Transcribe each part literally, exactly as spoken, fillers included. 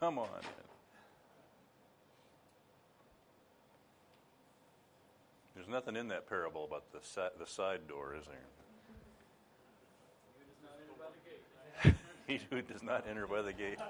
Come on. There's nothing in that parable about the si- the side door, is there? He who does not enter by the gate.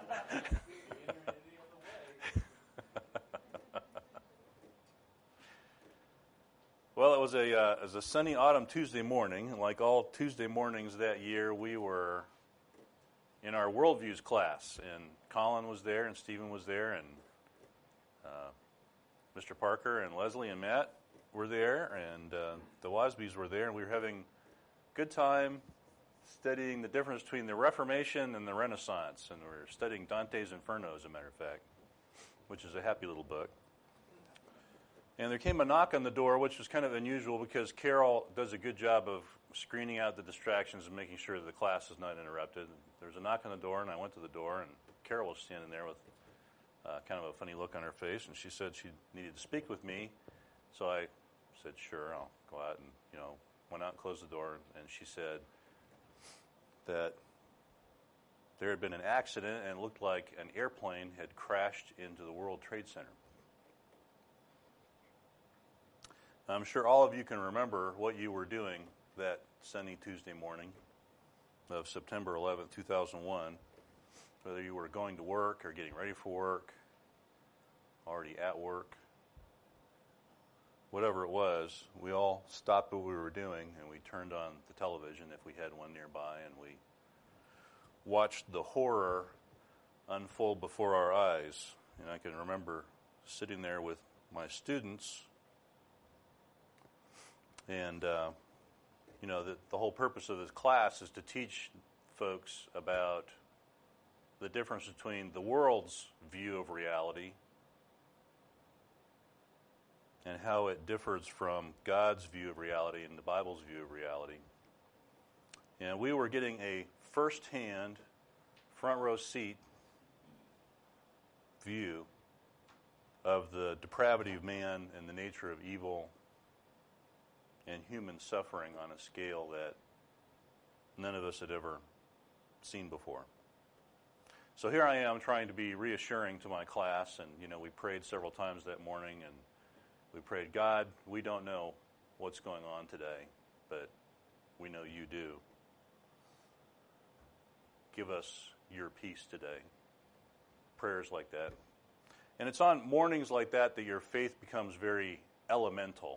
Well, it was a uh, it was a sunny autumn Tuesday morning, and like all Tuesday mornings that year, we were in our worldviews class, and Colin was there, and Stephen was there, and uh, Mister Parker and Leslie and Matt were there, and uh, the Wasbys were there, and we were having a good time studying the difference between the Reformation and the Renaissance, and we were studying Dante's Inferno, as a matter of fact, which is a happy little book. And there came a knock on the door, which was kind of unusual because Carol does a good job of screening out the distractions and making sure that the class is not interrupted. There was a knock on the door, and I went to the door, and Carol was standing there with uh, kind of a funny look on her face, and she said she needed to speak with me. So I said, sure, I'll go out, and, you know, went out and closed the door, and she said that there had been an accident, and it looked like an airplane had crashed into the World Trade Center. I'm sure all of you can remember what you were doing that sunny Tuesday morning of September eleventh, two thousand one, whether you were going to work or getting ready for work, already at work, whatever it was, we all stopped what we were doing and we turned on the television if we had one nearby, and we watched the horror unfold before our eyes. And I can remember sitting there with my students. And, uh, you know, the, the whole purpose of this class is to teach folks about the difference between the world's view of reality and how it differs from God's view of reality and the Bible's view of reality. And we were getting a first-hand, front-row seat view of the depravity of man and the nature of evil and human suffering on a scale that none of us had ever seen before. So here I am trying to be reassuring to my class, and, you know, we prayed several times that morning, and we prayed, God, we don't know what's going on today, but we know you do. Give us your peace today. Prayers like that. And it's on mornings like that that your faith becomes very elemental.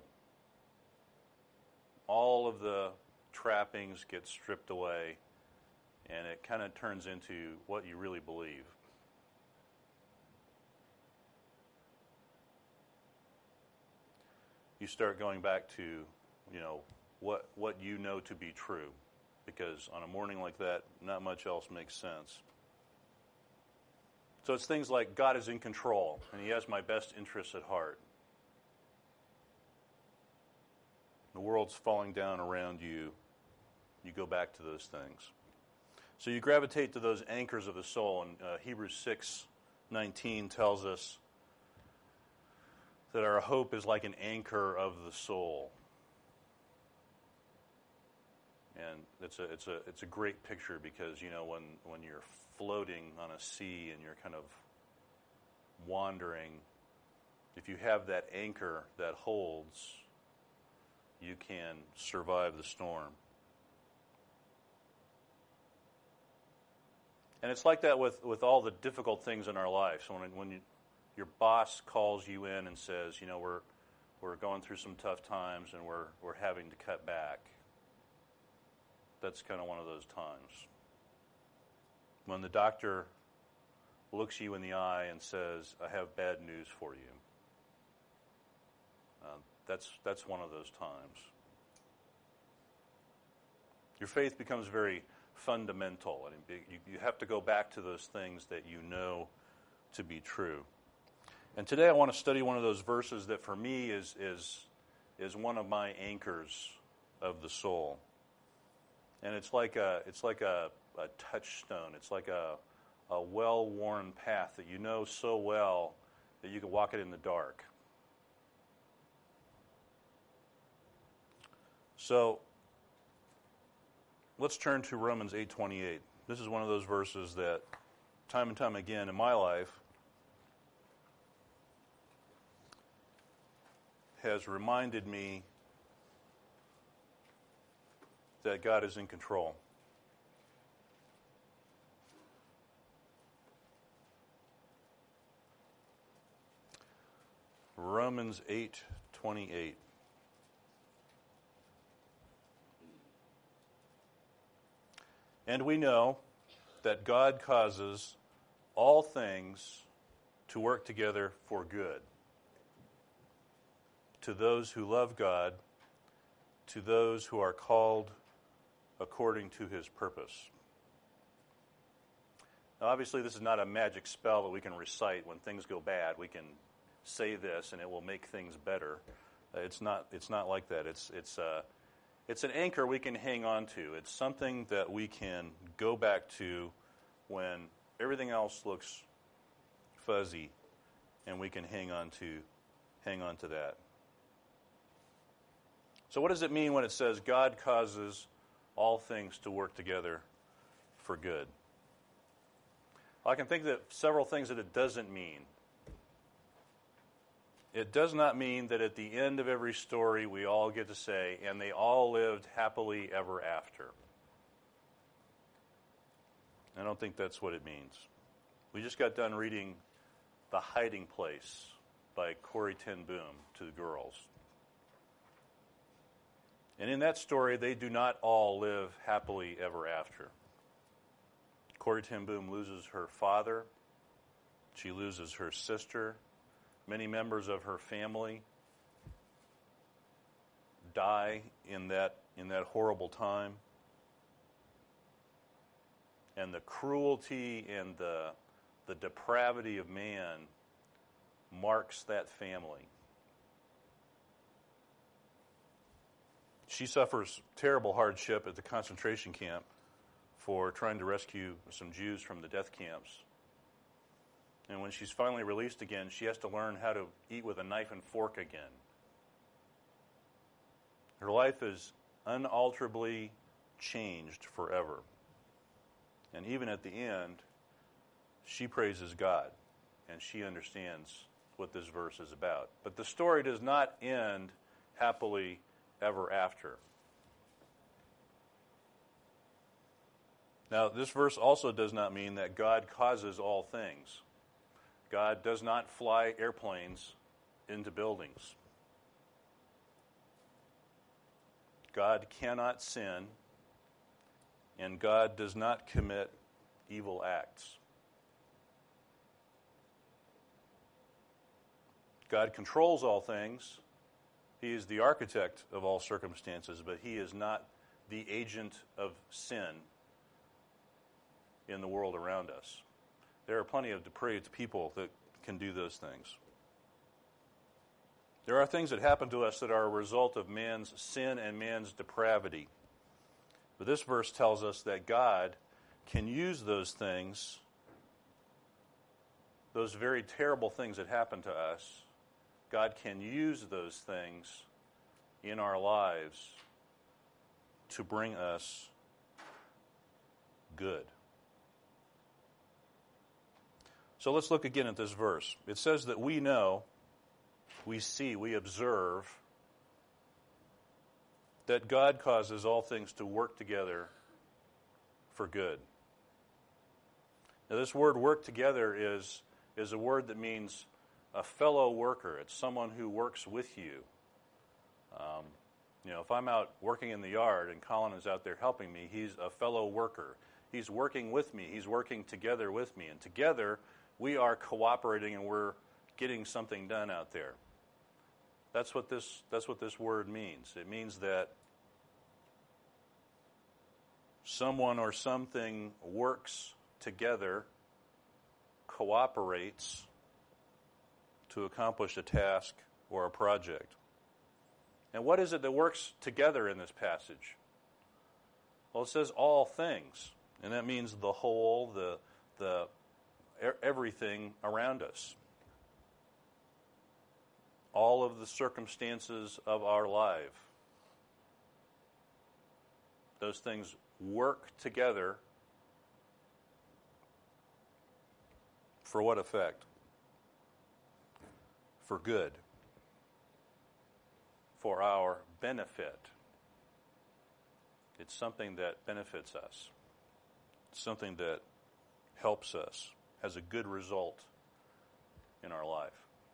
All of the trappings get stripped away, and it kind of turns into what you really believe. You start going back to, you know, what what you know to be true, because on a morning like that, not much else makes sense. So it's things like God is in control, and he has my best interests at heart. The world's falling down around you. You go back to those things. So you gravitate to those anchors of the soul, and uh, Hebrews six nineteen tells us that our hope is like an anchor of the soul. And it's a it's a it's a great picture because, you know, when, when you're floating on a sea and you're kind of wandering, if you have that anchor that holds, you can survive the storm. And it's like that with, with all the difficult things in our life. So when when you, your boss calls you in and says, you know, we're we're going through some tough times and we're we're having to cut back. That's kind of one of those times. When the doctor looks you in the eye and says, I have bad news for you. Uh, That's that's one of those times. Your faith becomes very fundamental, and you, you have to go back to those things that you know to be true. And today I want to study one of those verses that for me is is is one of my anchors of the soul. And it's like a it's like a, a touchstone. It's like a a well-worn path that you know so well that you can walk it in the dark. So let's turn to Romans eight twenty-eight. This is one of those verses that time and time again in my life has reminded me that God is in control. Romans eight twenty-eight. And we know that God causes all things to work together for good, to those who love God, to those who are called according to his purpose. Now, obviously, this is not a magic spell that we can recite when things go bad. We can say this and it will make things better. Uh, it's not. It's not like that. It's it's uh, it's an anchor we can hang on to. It's something that we can go back to when everything else looks fuzzy, and we can hang on to hang on to that. So, what does it mean when it says God causes all things to work together for good? Well, I can think of several things that it doesn't mean. It does not mean that at the end of every story we all get to say, and they all lived happily ever after. I don't think that's what it means. We just got done reading The Hiding Place by Corrie ten Boom to the girls. And in that story, they do not all live happily ever after. Corrie ten Boom loses her father. She loses her sister. Many members of her family die in that in that horrible time. And the cruelty and the the depravity of man marks that family. She suffers terrible hardship at the concentration camp for trying to rescue some Jews from the death camps. And when she's finally released again, she has to learn how to eat with a knife and fork again. Her life is unalterably changed forever. And even at the end, she praises God, and she understands what this verse is about. But the story does not end happily ever after. Now, this verse also does not mean that God causes all things. God does not fly airplanes into buildings. God cannot sin, and God does not commit evil acts. God controls all things. He is the architect of all circumstances, but he is not the agent of sin in the world around us. There are plenty of depraved people that can do those things. There are things that happen to us that are a result of man's sin and man's depravity. But this verse tells us that God can use those things, those very terrible things that happen to us, God can use those things in our lives to bring us good. So let's look again at this verse. It says that we know, we see, we observe that God causes all things to work together for good. Now, this word work together is, is a word that means a fellow worker. It's someone who works with you. Um, you know, if I'm out working in the yard and Colin is out there helping me, he's a fellow worker. He's working with me. He's working together with me. And together, we are cooperating and we're getting something done out there. That's what this, that's what this word means. It means that someone or something works together, cooperates to accomplish a task or a project. And what is it that works together in this passage? Well, it says all things, and that means the whole, the the everything around us. All of the circumstances of our life. Those things work together for what effect? For good. for our benefit. It's something that benefits us. It's something that helps us, has a good result in our life.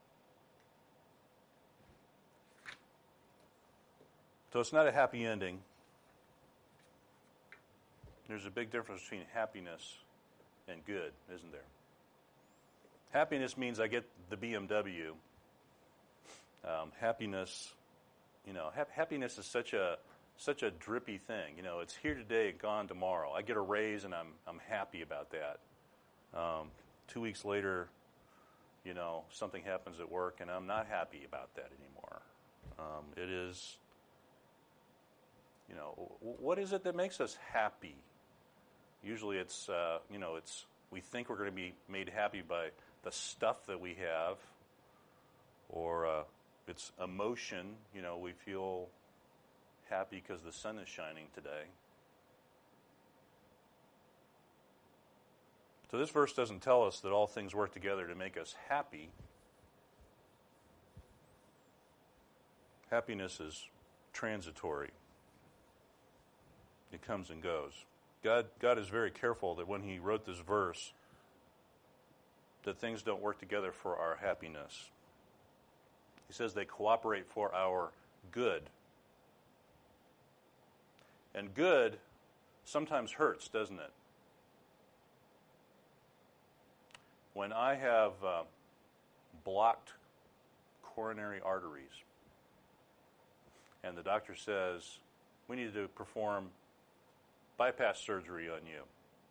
So it's not a happy ending. There's a big difference between happiness and good, isn't there? Happiness means I get the B M W. Um, happiness, you know, ha- happiness is such a such a drippy thing. You know, it's here today, gone tomorrow. I get a raise, and I'm I'm happy about that. Um, two weeks later, you know, something happens at work, and I'm not happy about that anymore. Um, it is, you know, w- what is it that makes us happy? Usually, it's uh, you know, it's we think we're going to be made happy by the stuff that we have, or uh, it's emotion. You know, we feel happy because the sun is shining today. So this verse doesn't tell us that all things work together to make us happy. Happiness is transitory. It comes and goes. God, God is very careful that when he wrote this verse, that things don't work together for our happiness. He says they cooperate for our good. And good sometimes hurts, doesn't it? When I have uh, blocked coronary arteries, and the doctor says, we need to perform bypass surgery on you.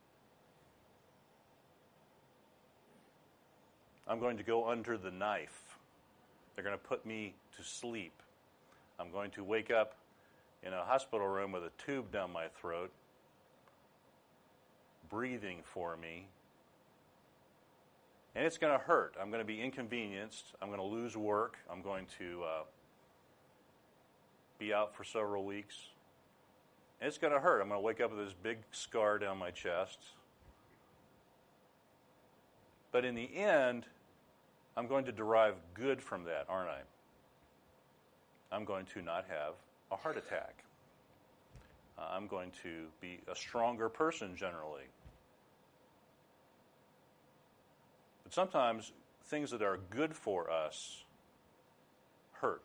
I'm going to go under the knife. They're going to put me to sleep. I'm going to wake up in a hospital room with a tube down my throat, breathing for me. And it's going to hurt. I'm going to be inconvenienced. I'm going to lose work. I'm going to uh, be out for several weeks. And it's going to hurt. I'm going to wake up with this big scar down my chest. But in the end, I'm going to derive good from that, aren't I? I'm going to not have a heart attack. Uh, I'm going to be a stronger person generally. But sometimes things that are good for us hurt.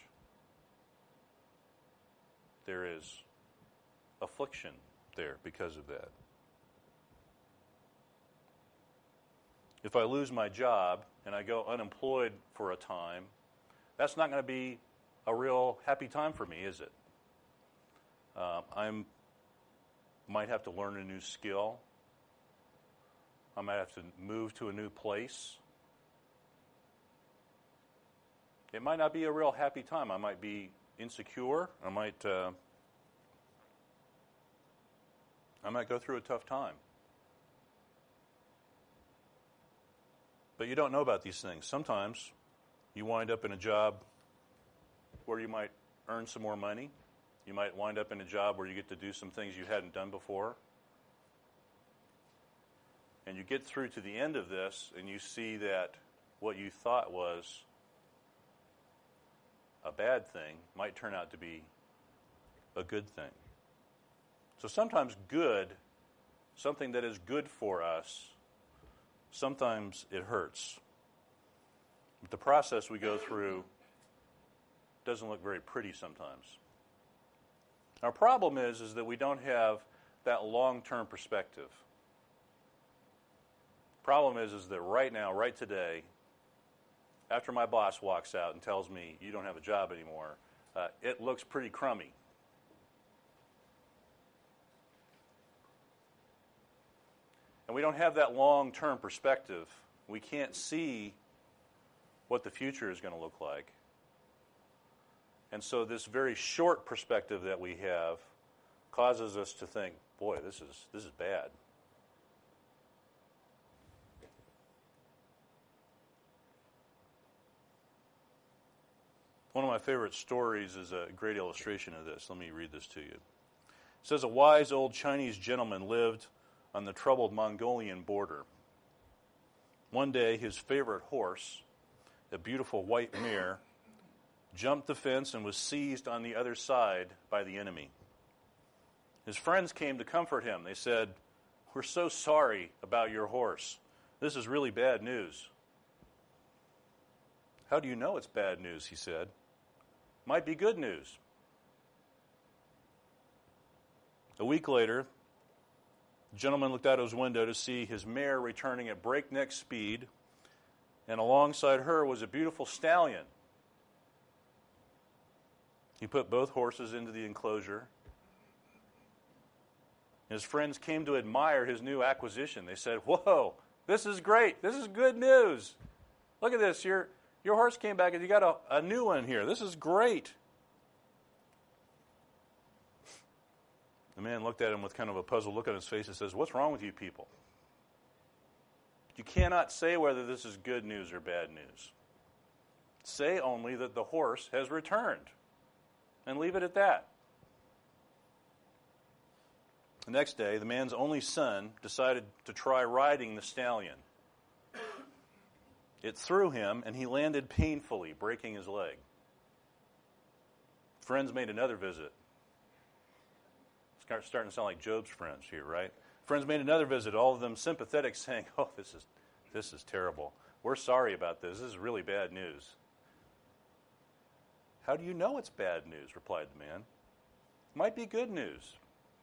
There is affliction there because of that. If I lose my job and I go unemployed for a time, that's not going to be a real happy time for me, is it? Uh, I'm might have to learn a new skill. I might have to move to a new place. It might not be a real happy time. I might be insecure. I might uh, I might go through a tough time. But you don't know about these things. Sometimes you wind up in a job where you might earn some more money. You might wind up in a job where you get to do some things you hadn't done before. And you get through to the end of this and you see that what you thought was a bad thing might turn out to be a good thing. So sometimes good, something that is good for us, sometimes it hurts. But the process we go through doesn't look very pretty sometimes. Our problem is, is that we don't have that long-term perspective. Problem is, is that right now, right today, after my boss walks out and tells me you don't have a job anymore, uh, it looks pretty crummy. And we don't have that long-term perspective. We can't see what the future is going to look like. And so this very short perspective that we have causes us to think, boy, this is this is bad. One of my favorite stories is a great illustration of this. Let me read this to you. It says, a wise old Chinese gentleman lived on the troubled Mongolian border. One day, his favorite horse, a beautiful white mare, jumped the fence and was seized on the other side by the enemy. His friends came to comfort him. They said, "We're so sorry about your horse. This is really bad news." "How do you know it's bad news?" he said. "Might be good news." A week later, the gentleman looked out of his window to see his mare returning at breakneck speed, and alongside her was a beautiful stallion. He put both horses into the enclosure. His friends came to admire his new acquisition. They said, "Whoa, this is great. This is good news. Look at this. Your, your horse came back and you got a, a new one here. This is great." The man looked at him with kind of a puzzled look on his face and says, "What's wrong with you people? You cannot say whether this is good news or bad news. Say only that the horse has returned, and leave it at that." The next day, the man's only son decided to try riding the stallion. It threw him, and he landed painfully, breaking his leg. Friends made another visit. It's starting to sound like Job's friends here, right? Friends made another visit, all of them sympathetic, saying, "Oh, this is this is terrible. We're sorry about this. This is really bad news." "How do you know it's bad news?" replied the man. "Might be good news."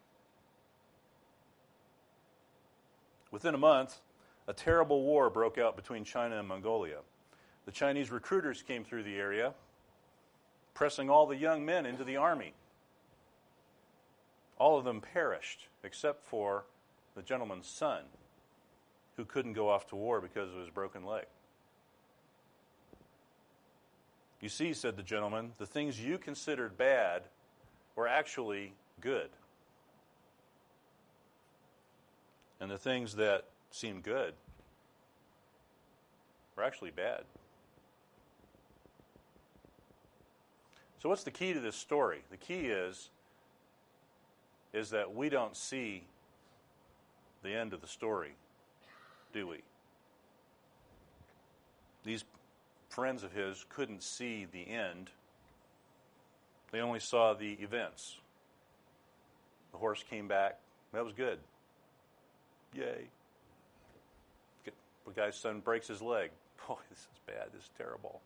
Within a month, a terrible war broke out between China and Mongolia. The Chinese recruiters came through the area, pressing all the young men into the army. All of them perished, except for the gentleman's son, who couldn't go off to war because of his broken leg. "You see," said the gentleman, "the things you considered bad were actually good. And the things that seem good were actually bad." So what's the key to this story? The key is, is that we don't see the end of the story, do we? These friends of his couldn't see the end. They only saw the events. The horse came back. That was good. Yay. The guy's son breaks his leg. Boy, this is bad. This is terrible.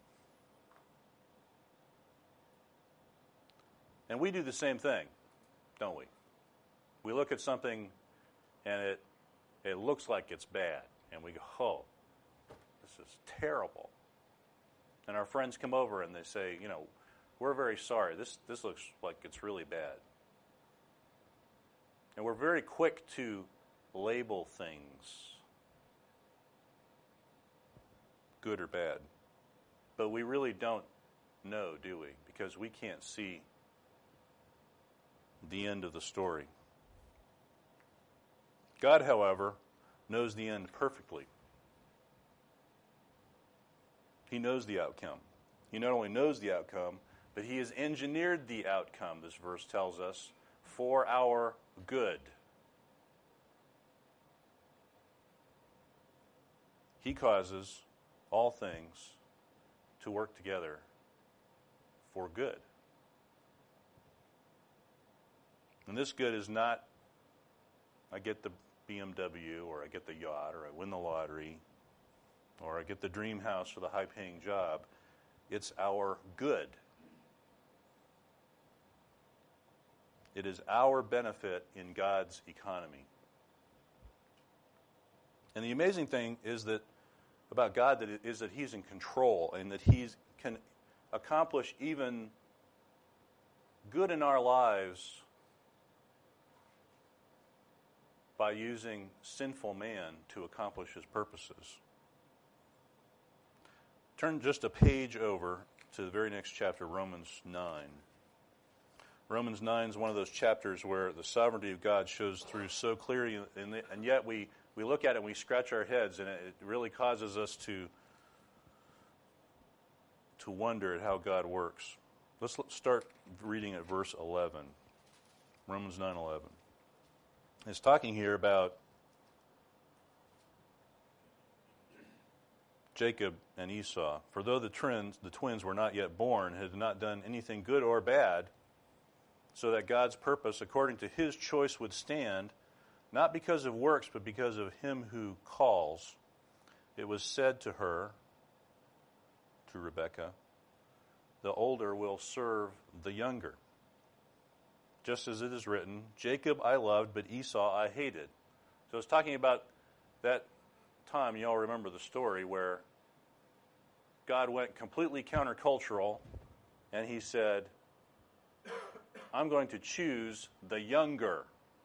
And we do the same thing, don't we? We look at something and it it looks like it's bad. And we go, "Oh, this is terrible." And our friends come over and they say, you know, "We're very sorry. This this looks like it's really bad." And we're very quick to label things good or bad. But we really don't know, do we? Because we can't see the end of the story. God, however, knows the end perfectly. He knows the outcome. He not only knows the outcome, but he has engineered the outcome, this verse tells us, for our good. He causes all things to work together for good. And this good is not, I get the B M W, or I get the yacht, or I win the lottery, or I get the dream house or the high-paying job. It's our good. It is our benefit in God's economy. And the amazing thing is that about God that it is that he's in control, and that he can accomplish even good in our lives by using sinful man to accomplish his purposes. Turn just a page over to the very next chapter, Romans nine. Romans nine is one of those chapters where the sovereignty of God shows through so clearly, and, and yet we, we look at it and we scratch our heads, and it really causes us to, to wonder at how God works. Let's start reading at verse eleven. Romans nine eleven. It's talking here about Jacob and Esau. For though the twins, the twins were not yet born, had not done anything good or bad, so that God's purpose according to his choice would stand, not because of works, but because of him who calls, it was said to her, to Rebekah, the older will serve the younger. Just as it is written, Jacob I loved, but Esau I hated. So it's talking about that time, you all remember the story, where God went completely countercultural, and he said, I'm going to choose the younger.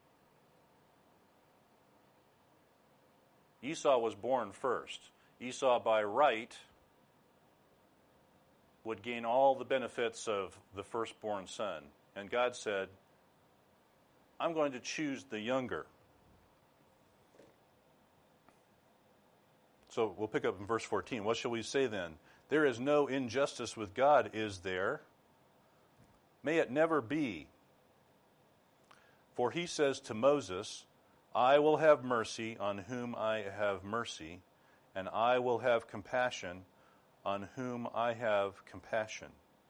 Esau was born first. Esau, by right, would gain all the benefits of the firstborn son. And God said, I'm going to choose the younger. So we'll pick up in verse fourteen. What shall we say then? There is no injustice with God, is there? May it never be. For he says to Moses, I will have mercy on whom I have mercy, and I will have compassion on whom I have compassion.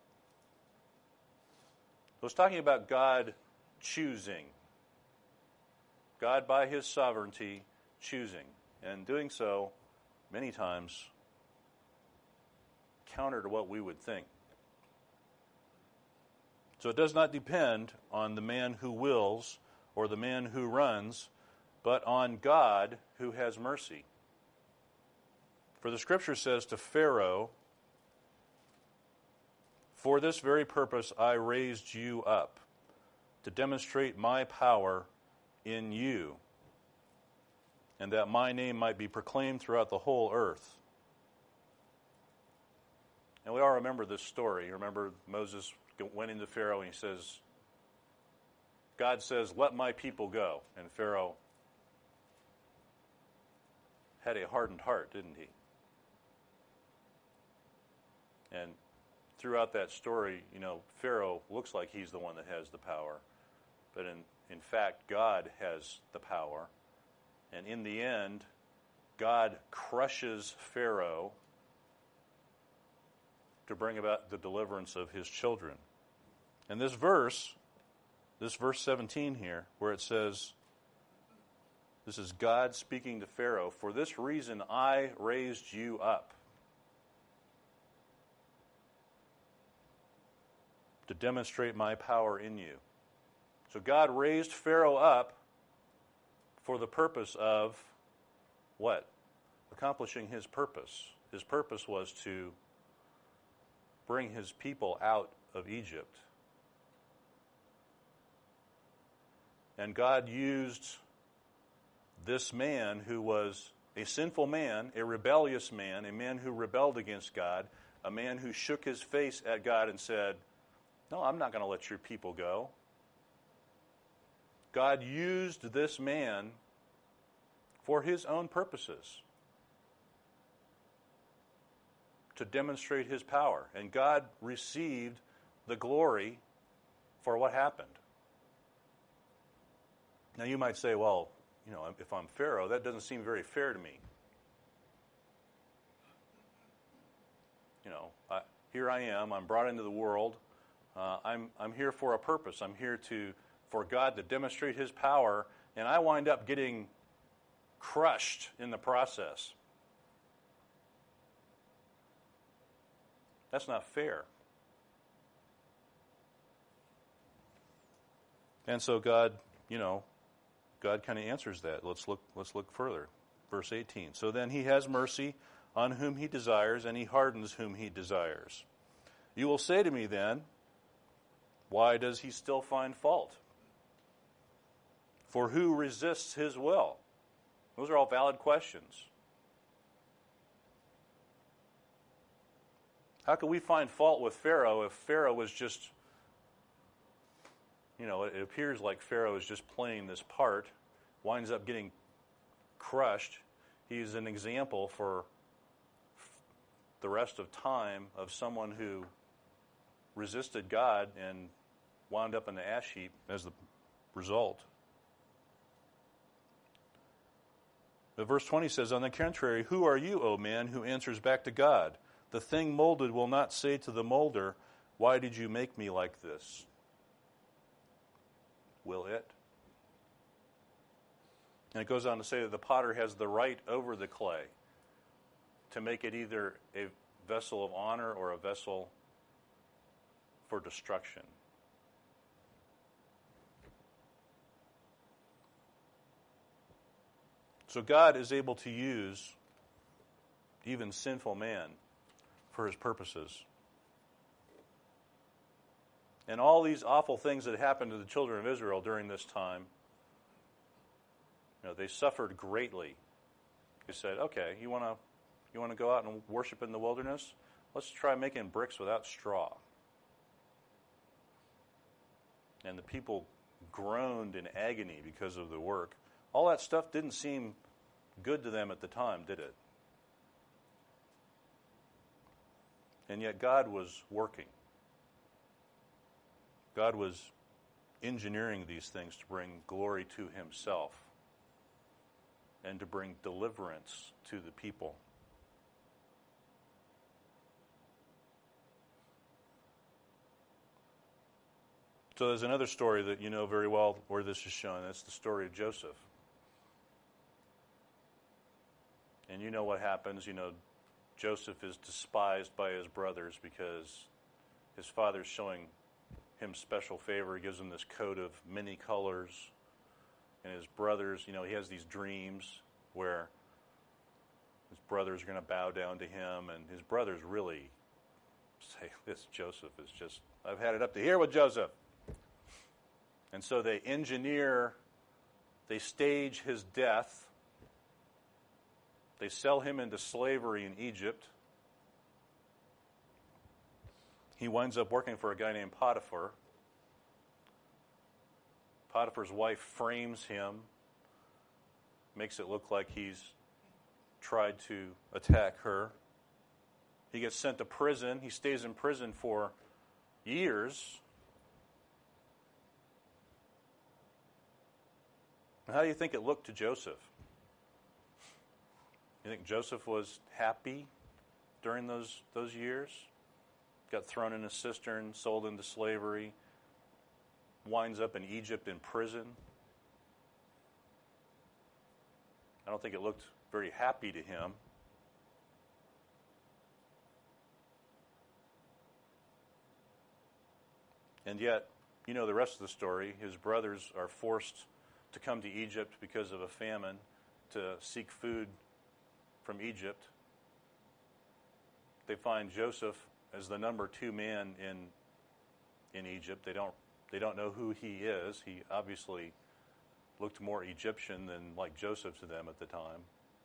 So it's talking about God choosing. God, by his sovereignty, choosing. And doing so, many times, counter to what we would think. So it does not depend on the man who wills or the man who runs, but on God who has mercy. For the Scripture says to Pharaoh, for this very purpose I raised you up, to demonstrate my power in you, and that my name might be proclaimed throughout the whole earth. And we all remember this story. Remember Moses went into Pharaoh and he says, God says, let my people go. And Pharaoh had a hardened heart, didn't he? And throughout that story, you know, Pharaoh looks like he's the one that has the power. But in, in fact, God has the power. And in the end, God crushes Pharaoh to bring about the deliverance of his children. And this verse, this verse seventeen here, where it says, this is God speaking to Pharaoh, for this reason I raised you up, to demonstrate my power in you. So God raised Pharaoh up for the purpose of what? Accomplishing his purpose. His purpose was to bring his people out of Egypt. And God used this man who was a sinful man, a rebellious man, a man who rebelled against God, a man who shook his face at God and said, no, I'm not going to let your people go. God used this man for his own purposes to demonstrate his power. And God received the glory for what happened. Now you might say, well, you know, if I'm Pharaoh, that doesn't seem very fair to me. You know, I, here I am, I'm brought into the world. Uh, I'm I'm here for a purpose. I'm here to for God to demonstrate his power, and I wind up getting crushed in the process. That's not fair. And so God, you know, God kind of answers that. Let's look let's look further. Verse eighteen. So then he has mercy on whom he desires, and he hardens whom he desires. You will say to me then, why does he still find fault? For who resists his will? Those are all valid questions. How can we find fault with Pharaoh if Pharaoh was just, you know, it appears like Pharaoh is just playing this part, winds up getting crushed. He's an example for the rest of time of someone who resisted God and wound up in the ash heap as the result. But verse twenty says, on the contrary, who are you, O man, who answers back to God? The thing molded will not say to the molder, why did you make me like this? Will it? And it goes on to say that the potter has the right over the clay to make it either a vessel of honor or a vessel for destruction. So God is able to use even sinful man for his purposes. And all these awful things that happened to the children of Israel during this time, you know, they suffered greatly. They said, okay, you want to you want to go out and worship in the wilderness? Let's try making bricks without straw. And the people groaned in agony because of the work. All that stuff didn't seem good to them at the time, did it? And yet God was working. God was engineering these things to bring glory to himself and to bring deliverance to the people. So there's another story that you know very well where this is shown. That's the story of Joseph. And you know what happens. You know, Joseph is despised by his brothers because his father's showing him special favor. He gives him this coat of many colors. And his brothers, you know, he has these dreams where his brothers are going to bow down to him. And his brothers really say, this Joseph is just, I've had it up to here with Joseph. And so they engineer, they stage his death. They sell him into slavery in Egypt. He winds up working for a guy named Potiphar. Potiphar's wife frames him, makes it look like he's tried to attack her. He gets sent to prison. He stays in prison for years. And how do you think it looked to Joseph? You think Joseph was happy during those those years? Got thrown in a cistern, sold into slavery, winds up in Egypt in prison. I don't think it looked very happy to him. And yet, you know the rest of the story. His brothers are forced to come to Egypt because of a famine, to seek food from Egypt. They find Joseph as the number two man in in Egypt. They don't they don't know who he is. He obviously looked more Egyptian than like Joseph to them at the time.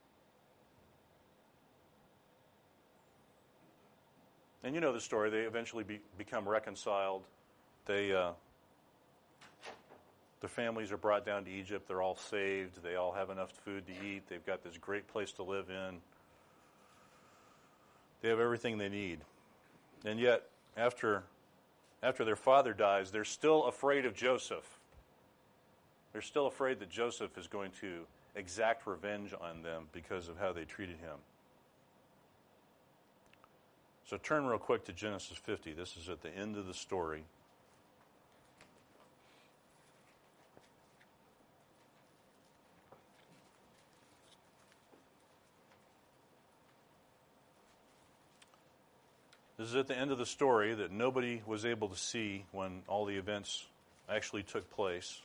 And you know the story. They eventually be, become reconciled. They uh, their families are brought down to Egypt. They're all saved. They all have enough food to eat. They've got this great place to live in. They have everything they need. And yet, after, after their father dies, they're still afraid of Joseph. They're still afraid that Joseph is going to exact revenge on them because of how they treated him. So turn real quick to Genesis fifty. This is at the end of the story. This is at the end of the story that nobody was able to see when all the events actually took place.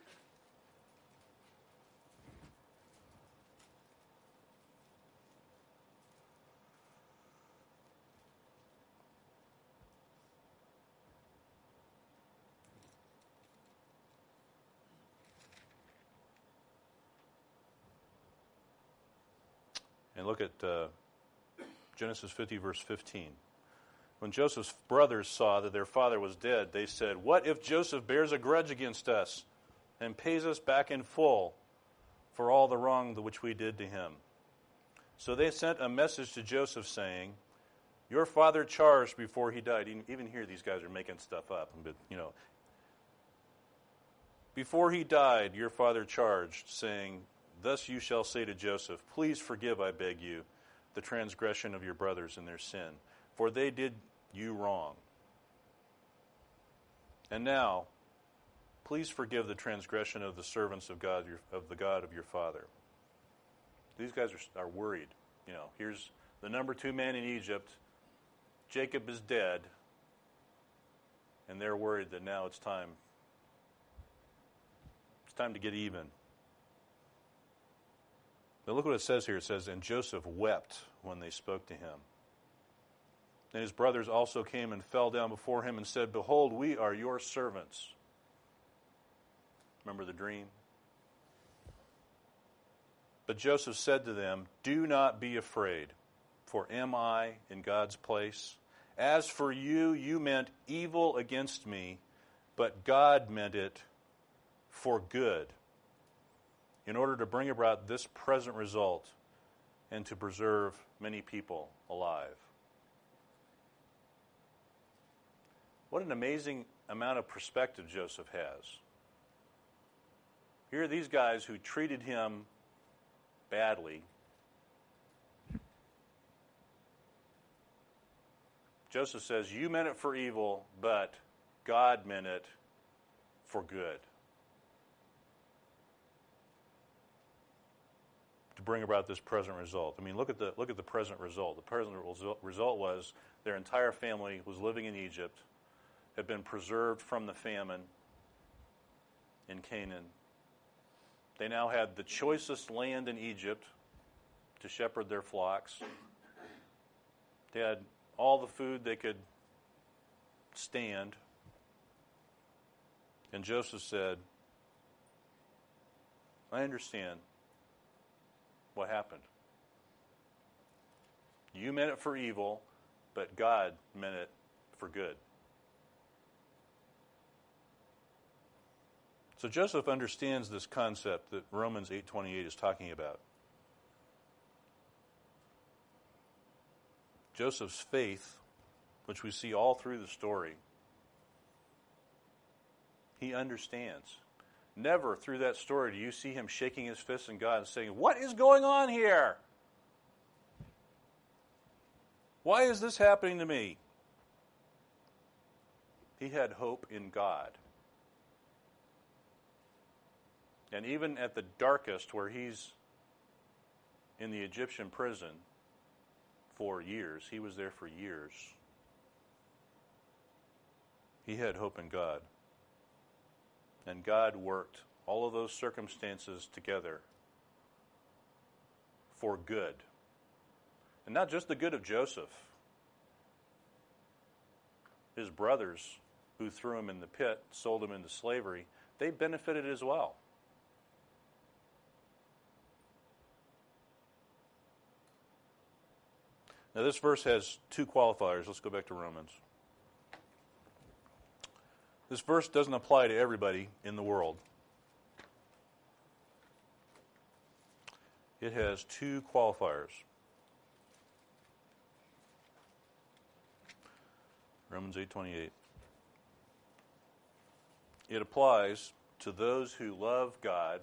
And look at uh, Genesis fifty, verse fifteen. When Joseph's brothers saw that their father was dead, they said, "What if Joseph bears a grudge against us and pays us back in full for all the wrong which we did to him?" So they sent a message to Joseph saying, "Your father charged before he died." Even here, these guys are making stuff up. But, you know, before he died, your father charged, saying, Thus you shall say to Joseph, please forgive, I beg you, the transgression of your brothers and their sin, for they did you wrong. And now, please forgive the transgression of the servants of God, your, of the God of your father. These guys are, are worried. You know, here's the number two man in Egypt. Jacob is dead. And they're worried that now it's time. It's time to get even. But look what it says here. It says, and Joseph wept when they spoke to him. And his brothers also came and fell down before him and said, behold, we are your servants. Remember the dream? But Joseph said to them, do not be afraid, for am I in God's place? As for you, you meant evil against me, but God meant it for good, in order to bring about this present result and to preserve many people alive. What an amazing amount of perspective Joseph has. Here are these guys who treated him badly. Joseph says, you meant it for evil, but God meant it for good. To bring about this present result. I mean, look at the look at the present result. The present result was their entire family was living in Egypt, had been preserved from the famine in Canaan. They now had the choicest land in Egypt to shepherd their flocks. They had all the food they could stand. And Joseph said, I understand what happened. You meant it for evil, but God meant it for good. So Joseph understands this concept that Romans eight twenty-eight is talking about. Joseph's faith, which we see all through the story, he understands. Never through that story do you see him shaking his fist at God and saying, what is going on here? Why is this happening to me? He had hope in God. And even at the darkest, where he's in the Egyptian prison for years, he was there for years, he had hope in God. And God worked all of those circumstances together for good. And not just the good of Joseph. His brothers, who threw him in the pit, sold him into slavery, they benefited as well. Now this verse has two qualifiers. Let's go back to Romans. This verse doesn't apply to everybody in the world. It has two qualifiers. Romans eight twenty-eight. It applies to those who love God,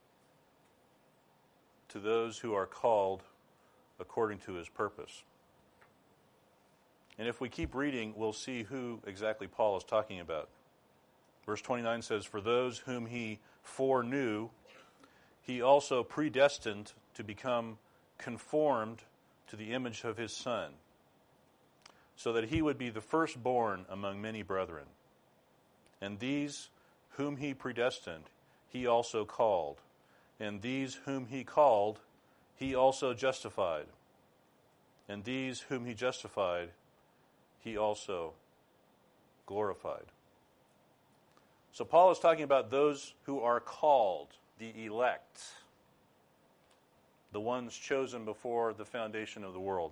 to those who are called according to his purpose. And if we keep reading, we'll see who exactly Paul is talking about. Verse twenty-nine says, for those whom he foreknew, he also predestined to become conformed to the image of his Son, so that he would be the firstborn among many brethren. And these whom he predestined, he also called. And these whom he called, he also justified. And these whom he justified, he also glorified. So Paul is talking about those who are called, the elect, the ones chosen before the foundation of the world.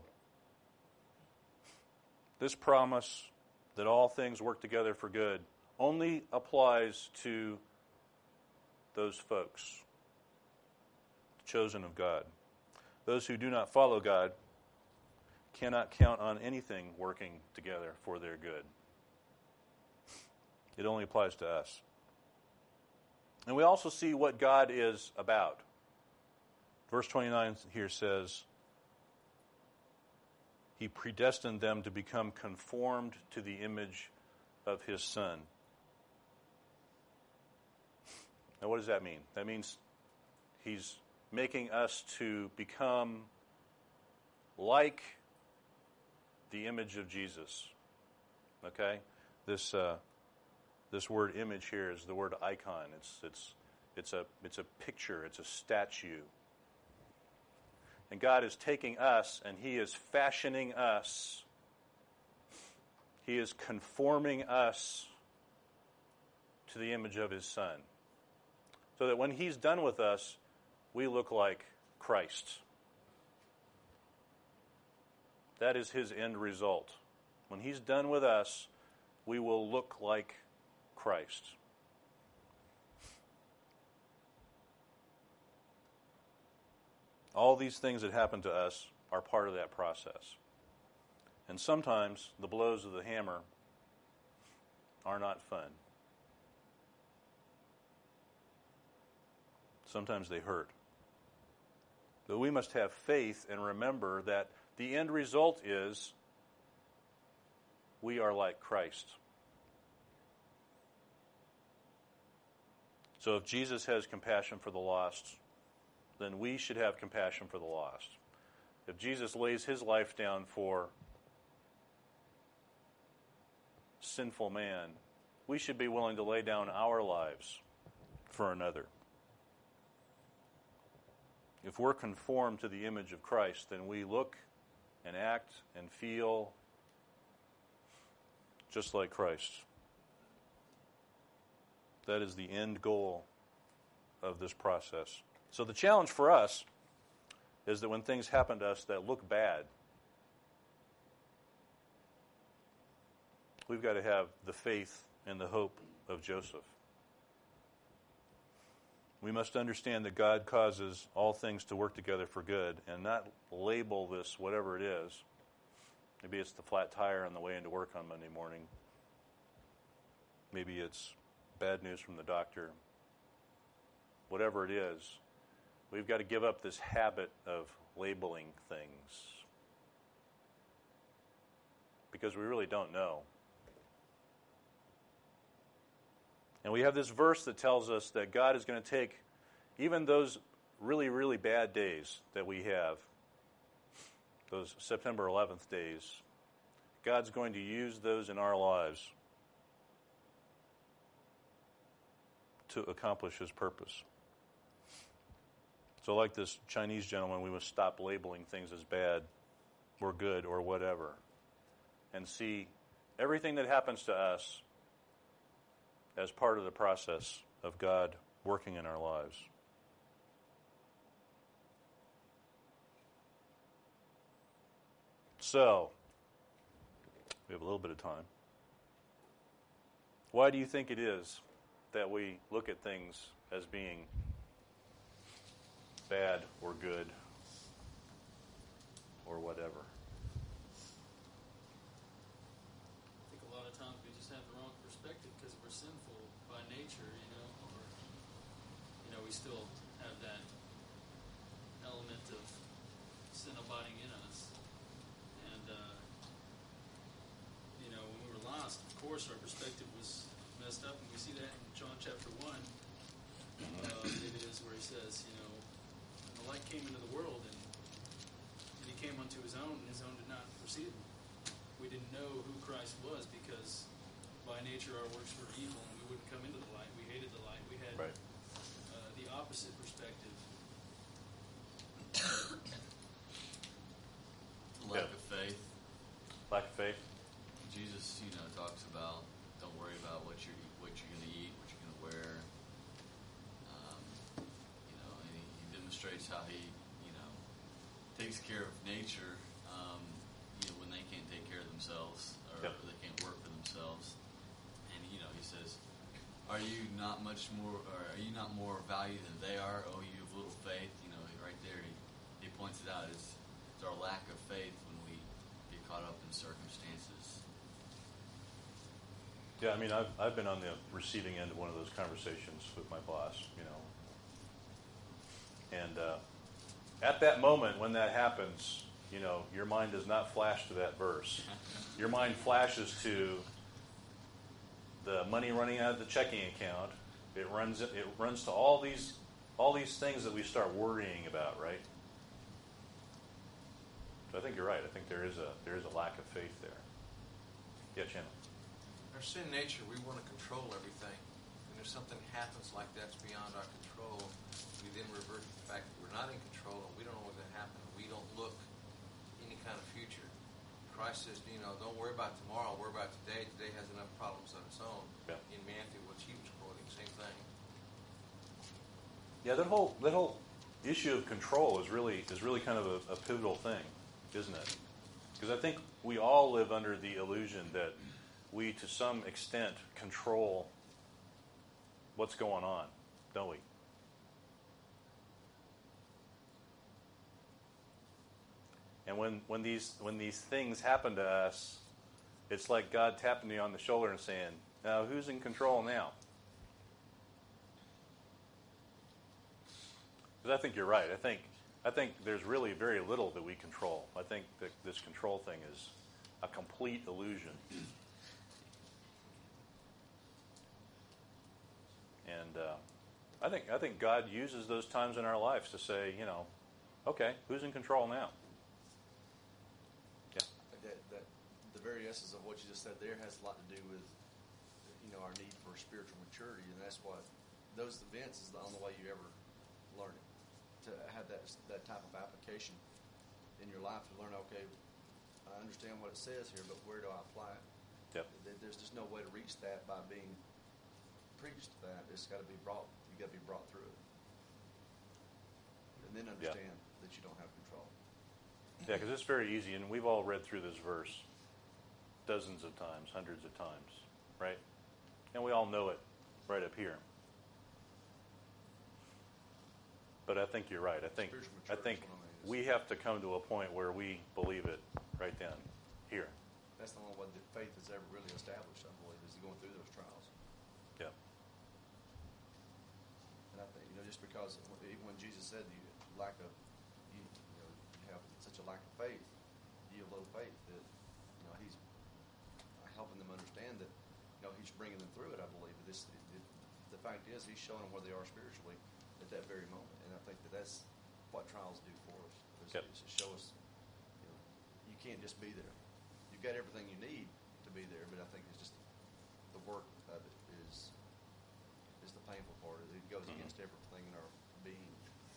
This promise that all things work together for good only applies to those folks, chosen of God. Those who do not follow God cannot count on anything working together for their good. It only applies to us. And we also see what God is about. Verse twenty-nine here says, He predestined them to become conformed to the image of His Son. Now, what does that mean? That means He's making us to become like the image of Jesus. Okay? This uh, this word image here is the word icon. It's it's it's a it's a picture, it's a statue. And God is taking us and He is fashioning us. He is conforming us to the image of His Son. So that when He's done with us, we look like Christ. That is His end result. When He's done with us, we will look like Christ. All these things that happen to us are part of that process. And sometimes the blows of the hammer are not fun. Sometimes they hurt. But we must have faith and remember that the end result is we are like Christ. So if Jesus has compassion for the lost, then we should have compassion for the lost. If Jesus lays His life down for sinful man, we should be willing to lay down our lives for another. If we're conformed to the image of Christ, then we look and act and feel just like Christ. That is the end goal of this process. So the challenge for us is that when things happen to us that look bad, we've got to have the faith and the hope of Joseph. We must understand that God causes all things to work together for good and not label this whatever it is. Maybe it's the flat tire on the way into work on Monday morning. Maybe it's bad news from the doctor. Whatever it is, we've got to give up this habit of labeling things because we really don't know. And we have this verse that tells us that God is going to take even those really, really bad days that we have, those September eleventh days, God's going to use those in our lives to accomplish His purpose. So like this Chinese gentleman, we must stop labeling things as bad or good or whatever and see everything that happens to us as part of the process of God working in our lives. So, we have a little bit of time. Why do you think it is that we look at things as being bad or good or whatever? I think a lot of times we just have the wrong perspective because we're sinful by nature, you know, or, you know, we still have that element of sin abiding in us. And, uh, you know, when we were lost, of course, our perspective was messed up, and we see that in John chapter one. Uh, I believe it is where he says, you know, the light came into the world, and, and He came unto His own, and His own did not receive Him. We didn't know who Christ was because by nature our works were evil, and we wouldn't come into the light. We hated the light. We had right. uh, the opposite perspective. Lack Yeah. of faith. Lack of faith. Jesus, you know, talks about don't worry about what you're what you're going to eat, what you're going to wear. Um, you know, and he, he demonstrates how he, you know, takes care of nature. Um, you know, when they can't take care of themselves or Yep. they can't work for themselves, and you know, he says, "Are you not much more? Or are you not more valued than they are? Oh, you have little faith." You know, right there, he, he points it out. It's, it's our lack of faith when we get caught up in circumstances. Yeah, I mean, I've I've been on the receiving end of one of those conversations with my boss, you know, and uh, at that moment when that happens, you know, your mind does not flash to that verse. Your mind flashes to the money running out of the checking account. It runs it runs to all these all these things that we start worrying about, right? So I think you're right. I think there is a there is a lack of faith there. Yeah, Chandler. Our sin nature, we want to control everything. And if something happens like that's beyond our control, we then revert to the fact that we're not in control and we don't know what's going to happen. We don't look any kind of future. Christ says, you know, don't worry about tomorrow, worry about today. Today has enough problems on its own. Yeah. In Matthew, which he was quoting, same thing. Yeah, that whole that whole issue of control is really is really kind of a, a pivotal thing, isn't it? Because I think we all live under the illusion that we, to some extent, control what's going on, don't we? And when, when these when these things happen to us, it's like God tapping you on the shoulder and saying, "Now, who's in control now?" Because I think you're right. I think I think there's really very little that we control. I think that this control thing is a complete illusion. And uh, I think I think God uses those times in our lives to say, you know, okay, who's in control now? Yeah. That, that the very essence of what you just said there has a lot to do with, you know, our need for spiritual maturity, and that's what those events is the only way you ever learn it. To have that that type of application in your life to learn, okay, I understand what it says here, but where do I apply it? Yep. There's just no way to reach that by being preached that. It's got to be brought. You got to be brought through it, and then understand yeah. that you don't have control. Yeah, because it's very easy, and we've all read through this verse dozens of times, hundreds of times, right? And we all know it right up here. But I think you're right. I think I think we have to come to a point where we believe it right then, here. That's the only way that faith is ever really established, I believe, is going through those trials. Yeah. And I think, you know, just because even when Jesus said you lack of, you, you know, you have such a lack of faith, you have low faith, that, you know, he's helping them understand that, you know, he's bringing them through it, I believe. But this, it, the fact is, he's showing them where they are spiritually at that very moment. And I think that that's what trials do for us. Is, yep. is to show us, you know, you can't just be there. You've got everything you need to be there, but I think it's just the work of it is is the painful part. It goes mm-hmm. against everything in our being.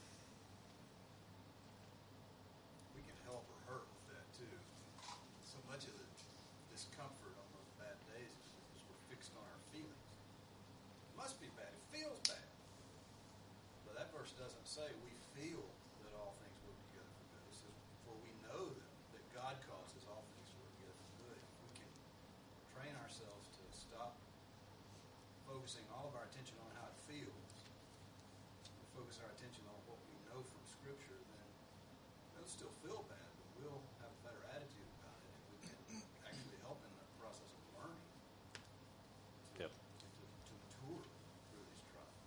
We can help or hurt with that too. So much of the discomfort on those bad days is because we're fixed on our feelings. It must be bad. It feels bad. But that verse doesn't say we feel that all things work together for good. It says, for we know that, that God causes all things to work together for good. If we can train ourselves to stop focusing all of our attention on how it feels, and focus our attention on what we know from Scripture, then it'll still feel bad, but we'll have a better attitude about it, and we can actually help in the process of learning to, yep. to, to mature through these trials.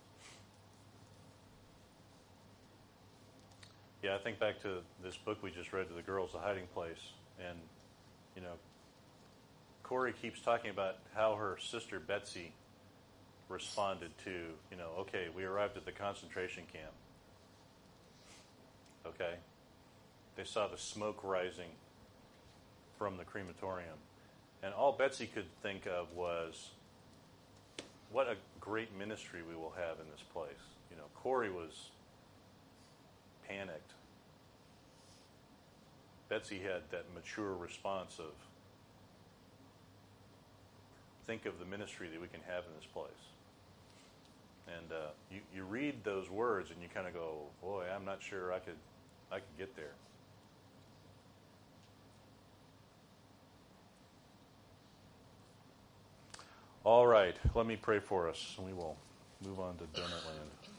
Yeah, I think back to this book we just read to the girls, The Hiding Place, and, you know, Corey keeps talking about how her sister Betsy responded to, you know, okay, we arrived at the concentration camp. Okay. They saw the smoke rising from the crematorium. And all Betsy could think of was, what a great ministry we will have in this place. You know, Corey was panicked. Betsy had that mature response of, think of the ministry that we can have in this place. And uh, you, you read those words and you kind of go, boy, I'm not sure I could I could get there. All right, let me pray for us, and we will move on to Donut Land.